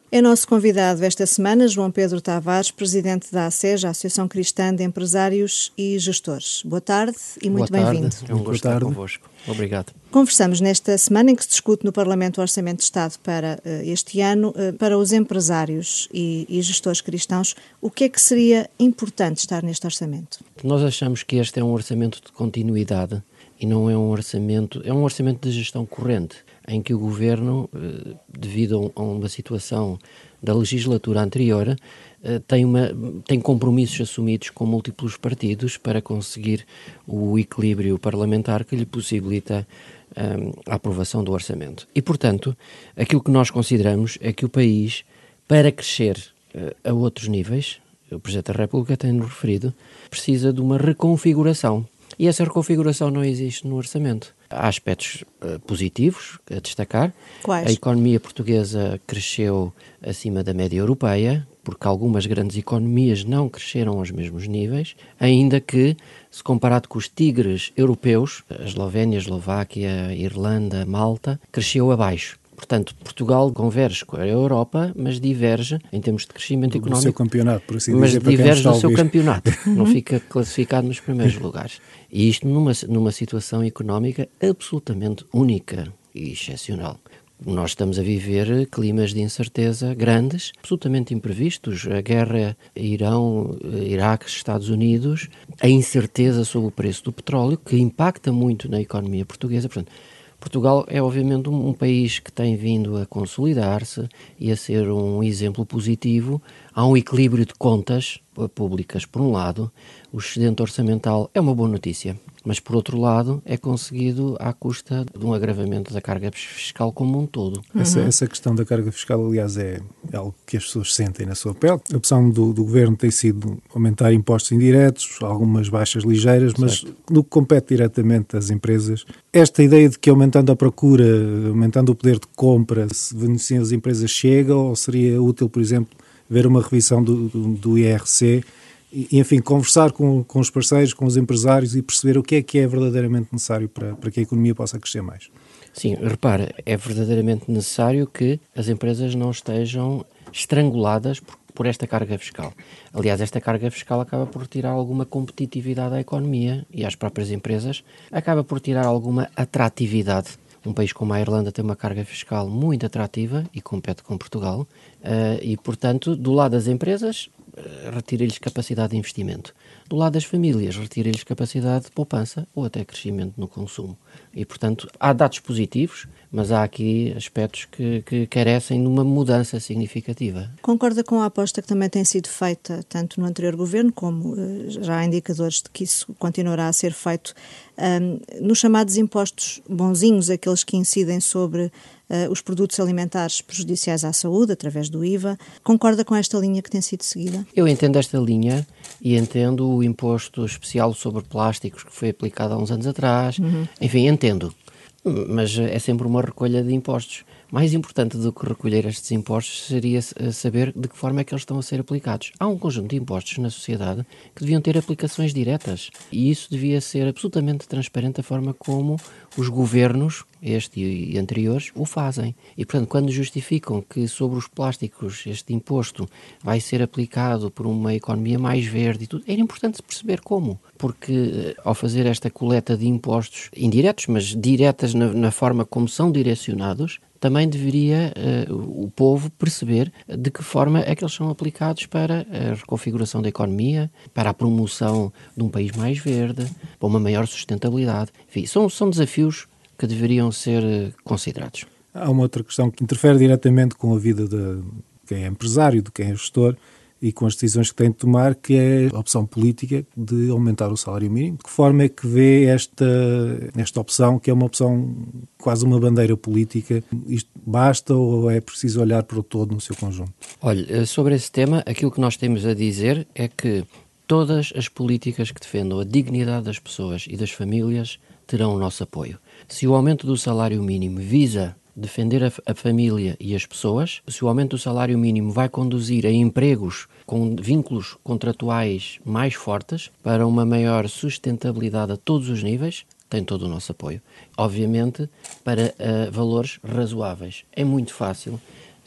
É nosso convidado esta semana João Pedro Tavares, presidente da ACEG, a Associação Cristã de Empresários e Gestores. Boa tarde e muito bem-vindo. É um gosto estar convosco. Obrigado. Conversamos nesta semana em que se discute no Parlamento o Orçamento de Estado para este ano, para os empresários e gestores cristãos. O que é que seria importante estar neste orçamento? Nós achamos que este é um orçamento de continuidade e não é um orçamento de gestão corrente, em que o Governo, devido a uma situação da legislatura anterior, tem compromissos assumidos com múltiplos partidos para conseguir o equilíbrio parlamentar que lhe possibilita a aprovação do orçamento. E, portanto, aquilo que nós consideramos é que o país, para crescer a outros níveis, o Presidente da República tem-nos referido, precisa de uma reconfiguração. E essa reconfiguração não existe no orçamento. Há aspectos positivos a destacar. Quais? A economia portuguesa cresceu acima da média europeia, porque algumas grandes economias não cresceram aos mesmos níveis, ainda que, se comparado com os tigres europeus, a Eslovénia, a Eslováquia, a Irlanda, a Malta, cresceu abaixo. Portanto, Portugal converge com a Europa, mas diverge em termos de crescimento económico. Do seu campeonato, por assim mas dizer. Mas diverge do seu campeonato, não fica classificado nos primeiros lugares. E isto numa situação económica absolutamente única e excepcional. Nós estamos a viver climas de incerteza grandes, absolutamente imprevistos. A guerra Irão, Iraque, Estados Unidos, a incerteza sobre o preço do petróleo, que impacta muito na economia portuguesa. Portanto, Portugal é obviamente um país que tem vindo a consolidar-se e a ser um exemplo positivo. Há um equilíbrio de contas públicas, por um lado. O excedente orçamental é uma boa notícia, mas por outro lado é conseguido à custa de um agravamento da carga fiscal como um todo. Essa questão da carga fiscal, aliás, é algo que as pessoas sentem na sua pele. A opção do Governo tem sido aumentar impostos indiretos, algumas baixas ligeiras, mas no que compete diretamente às empresas, esta ideia de que aumentando a procura, aumentando o poder de compra, se beneficiam as empresas chega, ou seria útil, por exemplo, ver uma revisão do IRC e, enfim, conversar com os parceiros, com os empresários e perceber o que é verdadeiramente necessário para que a economia possa crescer mais. Sim, repara, é verdadeiramente necessário que as empresas não estejam estranguladas por esta carga fiscal. Aliás, esta carga fiscal acaba por tirar alguma competitividade à economia e às próprias empresas, acaba por tirar alguma atratividade. Um país como a Irlanda tem uma carga fiscal muito atrativa e compete com Portugal e, portanto, do lado das empresas, retira-lhes capacidade de investimento. Do lado das famílias, retira-lhes capacidade de poupança ou até crescimento no consumo. E, portanto, há dados positivos, mas há aqui aspectos que carecem de uma mudança significativa. Concorda com a aposta que também tem sido feita tanto no anterior governo, como já há indicadores de que isso continuará a ser feito, nos chamados impostos bonzinhos, aqueles que incidem sobre os produtos alimentares prejudiciais à saúde, através do IVA. Concorda com esta linha que tem sido seguida? Eu entendo esta linha e entendo o imposto especial sobre plásticos que foi aplicado há uns anos atrás. Enfim, entendo. Mas é sempre uma recolha de impostos. Mais importante do que recolher estes impostos seria saber de que forma é que eles estão a ser aplicados. Há um conjunto de impostos na sociedade que deviam ter aplicações diretas e isso devia ser absolutamente transparente a forma como os governos, este e anteriores, o fazem. E, portanto, quando justificam que sobre os plásticos este imposto vai ser aplicado por uma economia mais verde e tudo, era importante perceber como. Porque ao fazer esta coleta de impostos indiretos, mas diretas na forma como são direcionados, também deveria o povo perceber de que forma é que eles são aplicados para a reconfiguração da economia, para a promoção de um país mais verde, para uma maior sustentabilidade. Enfim, são desafios que deveriam ser considerados. Há uma outra questão que interfere diretamente com a vida de quem é empresário, de quem é gestor, e com as decisões que tem de tomar, que é a opção política de aumentar o salário mínimo. De que forma é que vê esta opção, que é uma opção quase uma bandeira política? Isto basta ou é preciso olhar para o todo no seu conjunto? Olha, sobre esse tema, aquilo que nós temos a dizer é que todas as políticas que defendam a dignidade das pessoas e das famílias terão o nosso apoio. Se o aumento do salário mínimo visa defender a família e as pessoas, se o aumento do salário mínimo vai conduzir a empregos com vínculos contratuais mais fortes para uma maior sustentabilidade a todos os níveis, tem todo o nosso apoio. Obviamente, para valores razoáveis. É muito fácil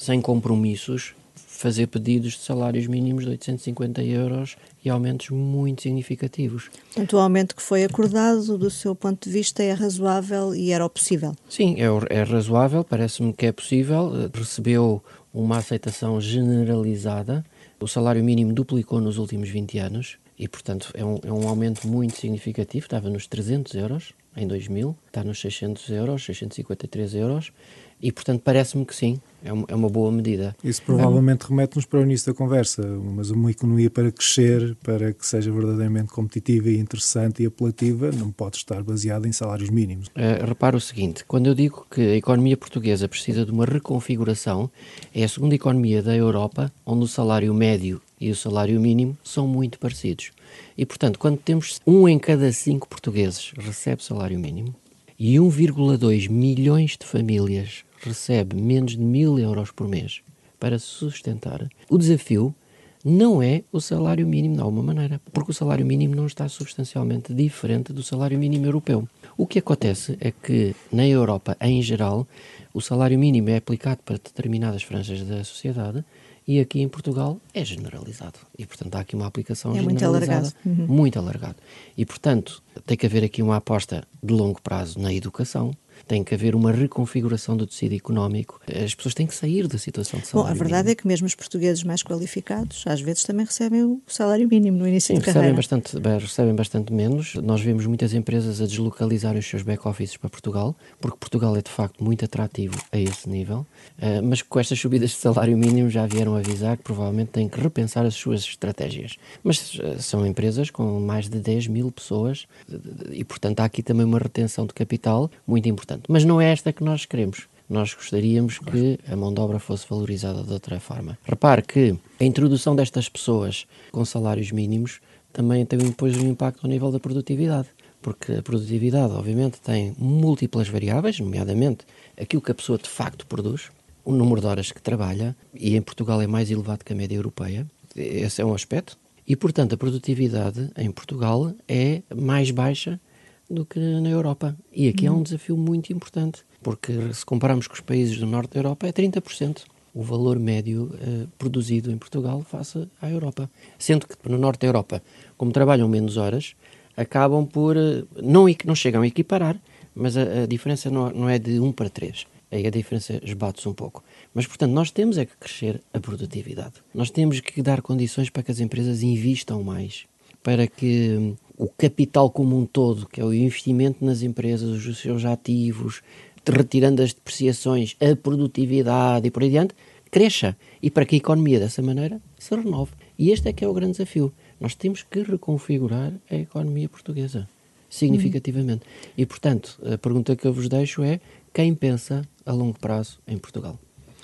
sem compromissos, fazer pedidos de salários mínimos de 850 euros e aumentos muito significativos. Portanto, o aumento que foi acordado, do seu ponto de vista, é razoável e era o possível? Sim, é razoável, parece-me que é possível. Recebeu uma aceitação generalizada. O salário mínimo duplicou nos últimos 20 anos e, portanto, é um aumento muito significativo. Estava nos 300 euros em 2000, está nos 600 euros, 653 euros. E, portanto, parece-me que sim, é uma boa medida. Isso provavelmente remete-nos para o início da conversa, mas uma economia para crescer, para que seja verdadeiramente competitiva e interessante e apelativa, não pode estar baseada em salários mínimos. Repara o seguinte, quando eu digo que a economia portuguesa precisa de uma reconfiguração, é a segunda economia da Europa onde o salário médio e o salário mínimo são muito parecidos. E, portanto, quando temos 1 em cada 5 portugueses recebe salário mínimo e 1,2 milhões de famílias recebe menos de 1.000 euros por mês para se sustentar, o desafio não é o salário mínimo de alguma maneira, porque o salário mínimo não está substancialmente diferente do salário mínimo europeu. O que acontece é que na Europa, em geral, o salário mínimo é aplicado para determinadas franjas da sociedade e aqui em Portugal é generalizado. E, portanto, há aqui uma aplicação generalizada. Muito alargado. E, portanto, tem que haver aqui uma aposta de longo prazo na educação, tem que haver uma reconfiguração do tecido económico. As pessoas têm que sair da situação de salário mínimo. A verdade é que mesmo os portugueses mais qualificados, às vezes também recebem o salário mínimo no início de carreira. Recebem bastante menos. Nós vemos muitas empresas a deslocalizarem os seus back-offices para Portugal, porque Portugal é de facto muito atrativo a esse nível, mas com estas subidas de salário mínimo já vieram avisar que provavelmente têm que repensar as suas estratégias. Mas são empresas com mais de 10 mil pessoas e, portanto, há aqui também uma retenção de capital muito importante. Mas não é esta que nós queremos. Nós gostaríamos que a mão de obra fosse valorizada de outra forma. Repare que a introdução destas pessoas com salários mínimos também tem depois um impacto ao nível da produtividade, porque a produtividade, obviamente, tem múltiplas variáveis, nomeadamente aquilo que a pessoa de facto produz, o número de horas que trabalha, e em Portugal é mais elevado que a média europeia. Esse é um aspecto. E, portanto, a produtividade em Portugal é mais baixa do que na Europa. E aqui é um desafio muito importante, porque se compararmos com os países do norte da Europa é 30% o valor médio produzido em Portugal face à Europa. Sendo que no norte da Europa, como trabalham menos horas, acabam por, não chegam a equiparar, mas a diferença não é de 1 para 3. Aí a diferença esbate-se um pouco. Mas, portanto, nós temos é que crescer a produtividade. Nós temos que dar condições para que as empresas invistam mais, para que o capital como um todo, que é o investimento nas empresas, os seus ativos, retirando as depreciações, a produtividade e por aí adiante, cresça. E para que a economia dessa maneira se renove. E este é que é o grande desafio. Nós temos que reconfigurar a economia portuguesa, significativamente. E, portanto, a pergunta que eu vos deixo é: quem pensa a longo prazo em Portugal?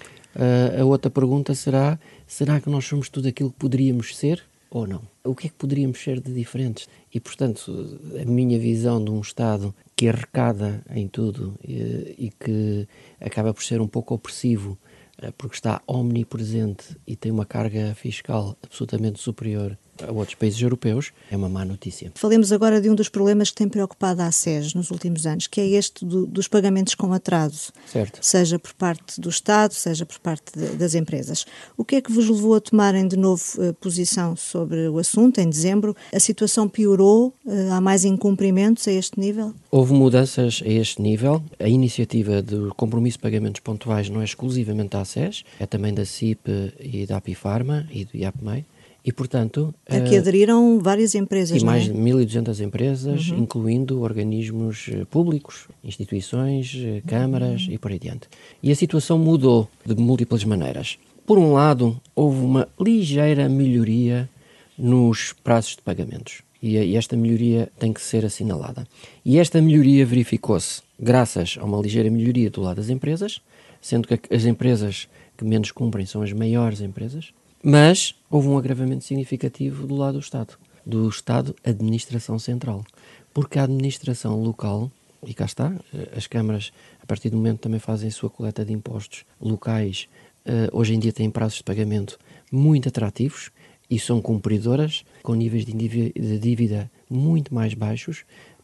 A outra pergunta será que nós somos tudo aquilo que poderíamos ser ou não? O que é que poderíamos ser de diferentes? E, portanto, a minha visão de um Estado que arrecada em tudo e que acaba por ser um pouco opressivo, porque está omnipresente e tem uma carga fiscal absolutamente superior a outros países europeus, é uma má notícia. Falemos agora de um dos problemas que tem preocupado a SES nos últimos anos, que é este dos pagamentos com atraso. Certo. Seja por parte do Estado, seja por parte das empresas. O que é que vos levou a tomarem de novo posição sobre o assunto em dezembro? A situação piorou? Há mais incumprimentos a este nível? Houve mudanças a este nível. A iniciativa do compromisso de pagamentos pontuais não é exclusivamente da SES, é também da CIP e da Apifarma e do IAPMEI. E, portanto... A que aderiram várias empresas, e não é? mais de 1.200 empresas, incluindo organismos públicos, instituições, câmaras e por aí adiante. E a situação mudou de múltiplas maneiras. Por um lado, houve uma ligeira melhoria nos prazos de pagamentos. E esta melhoria tem que ser assinalada. E esta melhoria verificou-se graças a uma ligeira melhoria do lado das empresas, sendo que as empresas que menos cumprem são as maiores empresas. Mas houve um agravamento significativo do lado do Estado Administração Central, porque a administração local, e cá está, as câmaras a partir do momento também fazem a sua coleta de impostos locais, hoje em dia têm prazos de pagamento muito atrativos e são cumpridoras, com níveis de dívida muito mais baixos,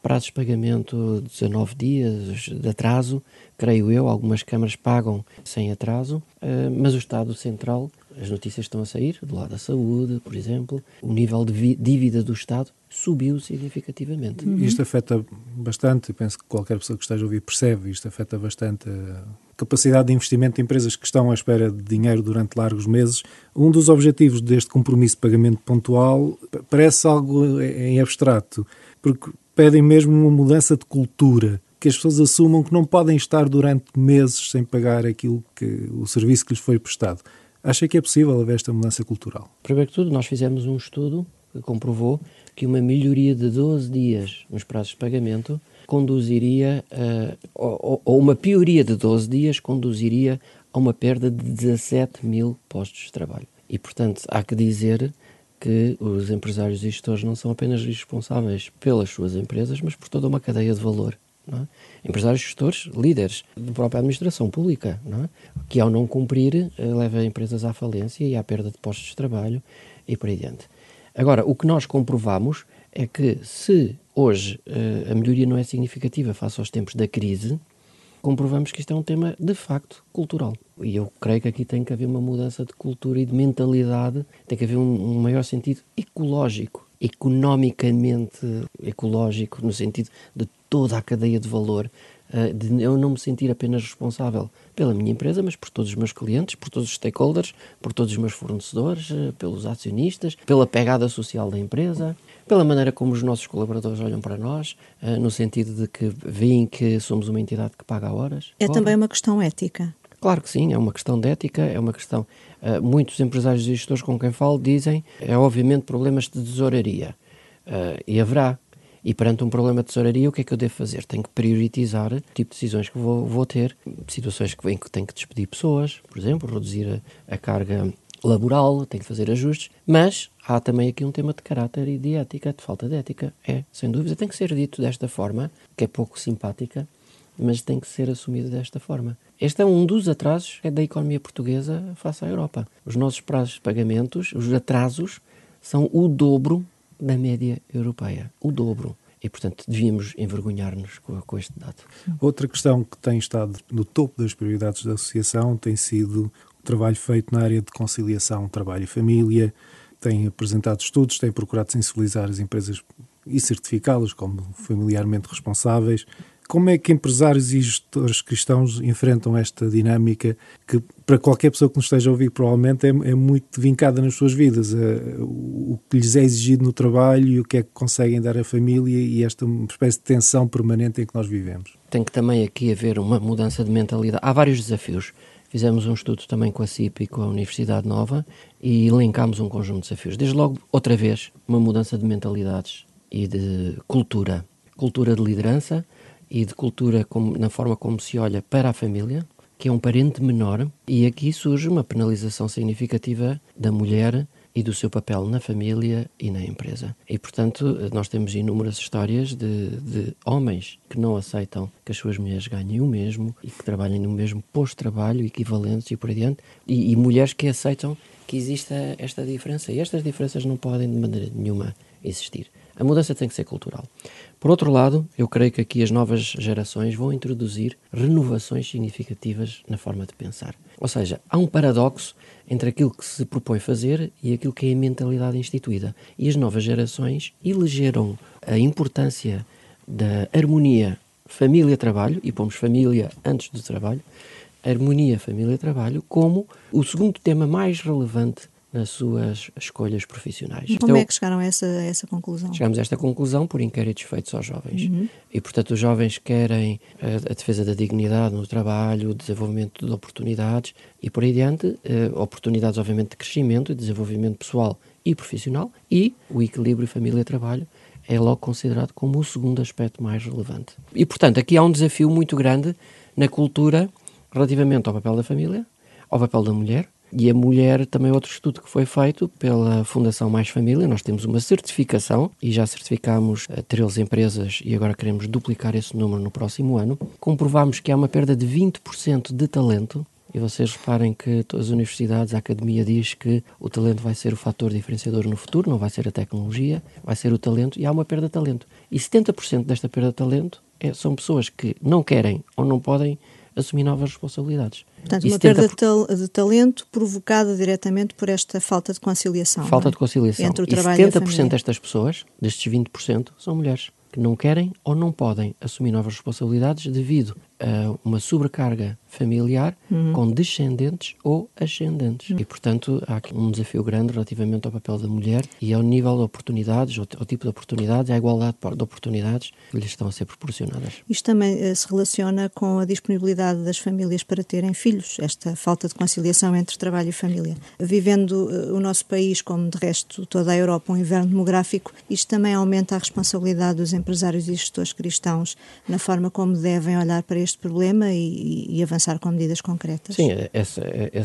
prazos de pagamento de 19 dias de atraso, creio eu, algumas câmaras pagam sem atraso, mas o Estado Central, as notícias estão a sair, do lado da saúde, por exemplo, o nível de dívida do Estado subiu significativamente. Isto afeta bastante, eu penso que qualquer pessoa que esteja a ouvir percebe, isto afeta bastante a capacidade de investimento de empresas que estão à espera de dinheiro durante largos meses. Um dos objetivos deste compromisso de pagamento pontual parece algo em abstrato, porque pedem mesmo uma mudança de cultura, que as pessoas assumam que não podem estar durante meses sem pagar o serviço que lhes foi prestado. Acha que é possível haver esta mudança cultural? Primeiro que tudo, nós fizemos um estudo que comprovou que uma melhoria de 12 dias nos prazos de pagamento conduziria, ou uma pioria de 12 dias conduziria a uma perda de 17 mil postos de trabalho. E, portanto, há que dizer que os empresários e gestores não são apenas responsáveis pelas suas empresas, mas por toda uma cadeia de valor. Não é? Empresários, gestores, líderes da própria administração pública, não é? Que ao não cumprir leva empresas à falência e à perda de postos de trabalho e por aí diante. Agora, o que nós comprovamos é que se hoje a melhoria não é significativa face aos tempos da crise, comprovamos que isto é um tema de facto cultural. E eu creio que aqui tem que haver uma mudança de cultura e de mentalidade, tem que haver um maior sentido ecológico, economicamente ecológico, no sentido de toda a cadeia de valor, de eu não me sentir apenas responsável pela minha empresa, mas por todos os meus clientes, por todos os stakeholders, por todos os meus fornecedores, pelos acionistas, pela pegada social da empresa, pela maneira como os nossos colaboradores olham para nós, no sentido de que veem que somos uma entidade que paga horas. É também uma questão ética. Claro que sim, é uma questão de ética, é uma questão... muitos empresários e gestores com quem falo dizem, obviamente problemas de tesouraria, e haverá. E perante um problema de tesouraria, o que é que eu devo fazer? Tenho que prioritizar o tipo de decisões que vou ter, situações em que tenho que despedir pessoas, por exemplo, reduzir a carga laboral, tenho que fazer ajustes, mas há também aqui um tema de caráter e de ética, de falta de ética. Sem dúvida, tem que ser dito desta forma, que é pouco simpática, mas tem que ser assumido desta forma. Este é um dos atrasos da economia portuguesa face à Europa. Os nossos prazos de pagamentos, os atrasos, são o dobro da média europeia. O dobro. E, portanto, devíamos envergonhar-nos com este dado. Outra questão que tem estado no topo das prioridades da Associação tem sido o trabalho feito na área de conciliação trabalho e família. Tem apresentado estudos, tem procurado sensibilizar as empresas e certificá-las como familiarmente responsáveis. Como é que empresários e gestores cristãos enfrentam esta dinâmica que, para qualquer pessoa que nos esteja a ouvir, provavelmente é muito vincada nas suas vidas? O que lhes é exigido no trabalho e o que é que conseguem dar à família e esta espécie de tensão permanente em que nós vivemos. Tem que também aqui haver uma mudança de mentalidade. Há vários desafios. Fizemos um estudo também com a CIP e com a Universidade Nova e elencámos um conjunto de desafios. Desde logo, outra vez, uma mudança de mentalidades e de cultura. Cultura de liderança e de cultura na forma como se olha para a família, que é um parente menor, e aqui surge uma penalização significativa da mulher e do seu papel na família e na empresa. E, portanto, nós temos inúmeras histórias de homens que não aceitam que as suas mulheres ganhem o mesmo e que trabalhem no mesmo posto de trabalho, equivalentes e por aí adiante, e mulheres que aceitam que exista esta diferença. E estas diferenças não podem de maneira nenhuma existir. A mudança tem que ser cultural. Por outro lado, eu creio que aqui as novas gerações vão introduzir renovações significativas na forma de pensar. Ou seja, há um paradoxo entre aquilo que se propõe fazer e aquilo que é a mentalidade instituída. E as novas gerações elegeram a importância da harmonia família-trabalho, e pomos família antes do trabalho, harmonia família-trabalho como o segundo tema mais relevante nas suas escolhas profissionais. Como é que chegaram a essa conclusão? Chegamos a esta conclusão por inquéritos feitos aos jovens. E, portanto, os jovens querem a defesa da dignidade no trabalho, o desenvolvimento de oportunidades e, por aí adiante, oportunidades, obviamente, de crescimento e desenvolvimento pessoal e profissional, e o equilíbrio família-trabalho é logo considerado como o segundo aspecto mais relevante. E, portanto, aqui há um desafio muito grande na cultura relativamente ao papel da família, ao papel da mulher. E a mulher, também outro estudo que foi feito pela Fundação Mais Família, nós temos uma certificação e já certificámos 13 empresas e agora queremos duplicar esse número no próximo ano. Comprovámos que há uma perda de 20% de talento E vocês reparem que todas as universidades, a academia diz que o talento vai ser o fator diferenciador no futuro, não vai ser a tecnologia, vai ser o talento, e há uma perda de talento. E 70% desta perda de talento são pessoas que não querem ou não podem assumir novas responsabilidades. Portanto, uma perda de talento provocada diretamente por esta falta de conciliação. Falta de conciliação. Entre o trabalho e a família. 70% destas pessoas, destes 20%, são mulheres que não querem ou não podem assumir novas responsabilidades devido a uma sobrecarga familiar com descendentes ou ascendentes. E, portanto, há aqui um desafio grande relativamente ao papel da mulher e ao nível de oportunidades, ao tipo de oportunidades, à igualdade de oportunidades que lhes estão a ser proporcionadas. Isto também se relaciona com a disponibilidade das famílias para terem filhos, esta falta de conciliação entre trabalho e família. Vivendo o nosso país, como de resto toda a Europa, um inverno demográfico, isto também aumenta a responsabilidade dos empresários e gestores cristãos na forma como devem olhar para este problema e avançar com medidas concretas. Sim, essa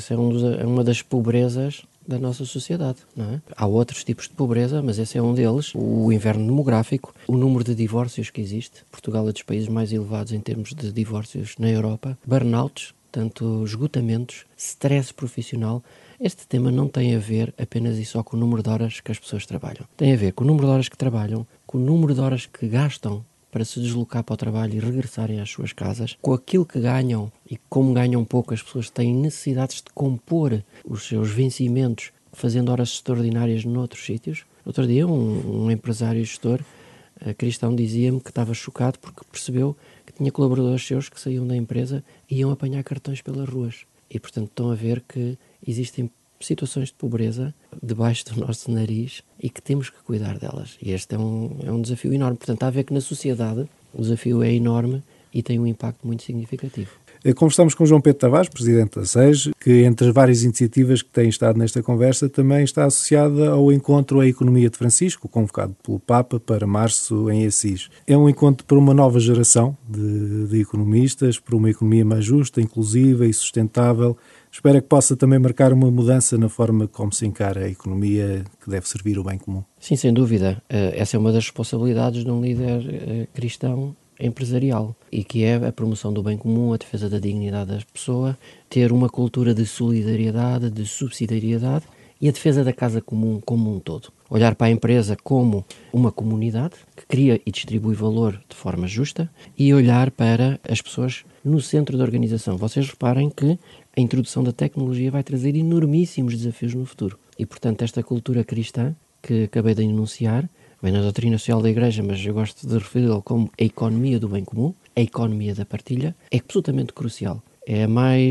é uma das pobrezas da nossa sociedade, não é? Há outros tipos de pobreza, mas esse é um deles. O inverno demográfico, o número de divórcios que existe. Portugal é dos países mais elevados em termos de divórcios na Europa. Burnouts, tanto esgotamentos, stress profissional. Este tema não tem a ver apenas e só com o número de horas que as pessoas trabalham. Tem a ver com o número de horas que trabalham, com o número de horas que gastam para se deslocar para o trabalho e regressarem às suas casas, com aquilo que ganham e como ganham pouco, as pessoas têm necessidades de compor os seus vencimentos fazendo horas extraordinárias noutros sítios. Outro dia um empresário gestor cristão dizia-me que estava chocado porque percebeu que tinha colaboradores seus que saíam da empresa e iam apanhar cartões pelas ruas. E, portanto, estão a ver que existem situações de pobreza debaixo do nosso nariz e que temos que cuidar delas. E este é um desafio enorme. Portanto, há a ver que na sociedade o desafio é enorme e tem um impacto muito significativo. Conversamos com João Pedro Tavares, presidente da SEJ, que entre as várias iniciativas que têm estado nesta conversa também está associada ao encontro A Economia de Francisco, convocado pelo Papa para março em Assis. É um encontro para uma nova geração de economistas, para uma economia mais justa, inclusiva e sustentável. Espero que possa também marcar uma mudança na forma como se encara a economia que deve servir o bem comum. Sim, sem dúvida. Essa é uma das responsabilidades de um líder cristão empresarial e que é a promoção do bem comum, a defesa da dignidade da pessoa, ter uma cultura de solidariedade, de subsidiariedade e a defesa da casa comum como um todo. Olhar para a empresa como uma comunidade que cria e distribui valor de forma justa e olhar para as pessoas no centro da organização. Vocês reparem que a introdução da tecnologia vai trazer enormíssimos desafios no futuro e, portanto, esta cultura cristã que acabei de enunciar vem na doutrina social da Igreja, mas eu gosto de referi-la como a economia do bem comum, a economia da partilha, é absolutamente crucial. É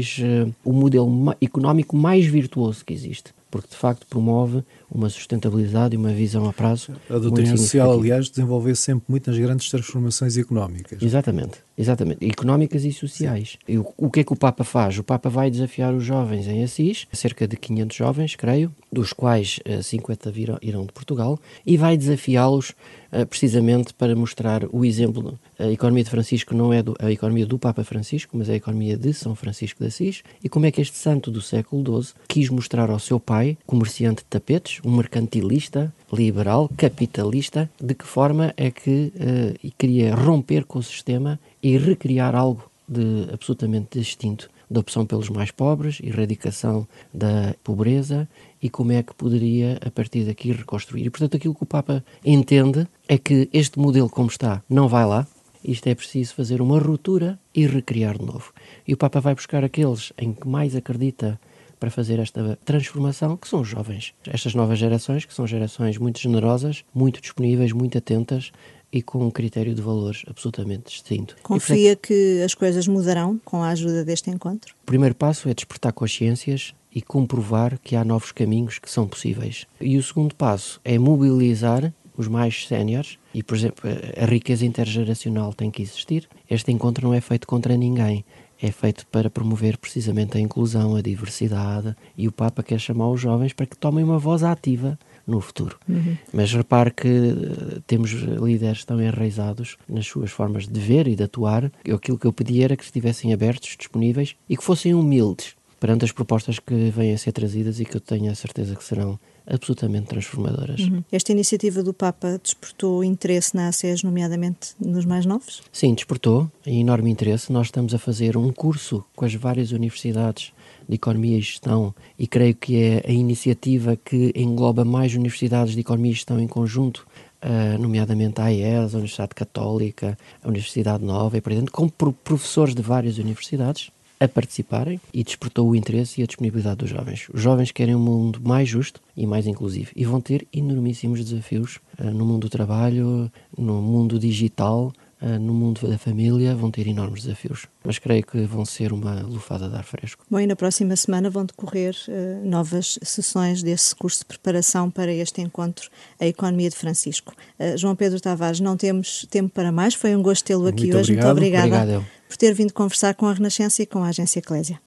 o modelo económico mais virtuoso que existe, porque de facto promove uma sustentabilidade e uma visão a prazo. A doutrina social, aliás, desenvolveu sempre muitas grandes transformações económicas. Exatamente. Económicas e sociais. E o que é que o Papa faz? O Papa vai desafiar os jovens em Assis, cerca de 500 jovens, creio, dos quais 50 irão de Portugal, e vai desafiá-los precisamente para mostrar o exemplo. A economia de Francisco não é a economia do Papa Francisco, mas é a economia de São Francisco de Assis, e como é que este santo do século XII quis mostrar ao seu pai, comerciante de tapetes, um mercantilista, liberal, capitalista, de que forma é que queria romper com o sistema e recriar algo de absolutamente distinto, da opção pelos mais pobres, erradicação da pobreza e como é que poderia, a partir daqui, reconstruir. E, portanto, aquilo que o Papa entende é que este modelo como está não vai lá, isto é preciso fazer uma ruptura e recriar de novo. E o Papa vai buscar aqueles em que mais acredita para fazer esta transformação, que são os jovens. Estas novas gerações, que são gerações muito generosas, muito disponíveis, muito atentas e com um critério de valores absolutamente distinto. Confia que as coisas mudarão com a ajuda deste encontro? O primeiro passo é despertar consciências e comprovar que há novos caminhos que são possíveis. E o segundo passo é mobilizar os mais séniores e, por exemplo, a riqueza intergeracional tem que existir. Este encontro não é feito contra ninguém. É feito para promover precisamente a inclusão, a diversidade, e o Papa quer chamar os jovens para que tomem uma voz ativa no futuro. Mas repare que temos líderes tão enraizados nas suas formas de ver e de atuar. Aquilo que eu pedi era que estivessem abertos, disponíveis e que fossem humildes perante as propostas que vêm a ser trazidas e que eu tenho a certeza que serão absolutamente transformadoras. Esta iniciativa do Papa despertou interesse na ACES, nomeadamente nos mais novos? Sim, despertou enorme interesse. Nós estamos a fazer um curso com as várias universidades de Economia e Gestão, e creio que é a iniciativa que engloba mais universidades de Economia e Gestão em conjunto, nomeadamente a AES, a Universidade Católica, a Universidade Nova, e por exemplo, com professores de várias universidades a participarem, e despertou o interesse e a disponibilidade dos jovens. Os jovens querem um mundo mais justo e mais inclusivo, e vão ter enormíssimos desafios no mundo do trabalho, no mundo digital, no mundo da família, vão ter enormes desafios. Mas creio que vão ser uma lufada de ar fresco. Bom, e na próxima semana vão decorrer novas sessões desse curso de preparação para este encontro, a Economia de Francisco. João Pedro Tavares, não temos tempo para mais. Foi um gosto tê-lo aqui hoje. Muito obrigada Obrigado. Por ter vindo conversar com a Renascença e com a Agência Eclésia.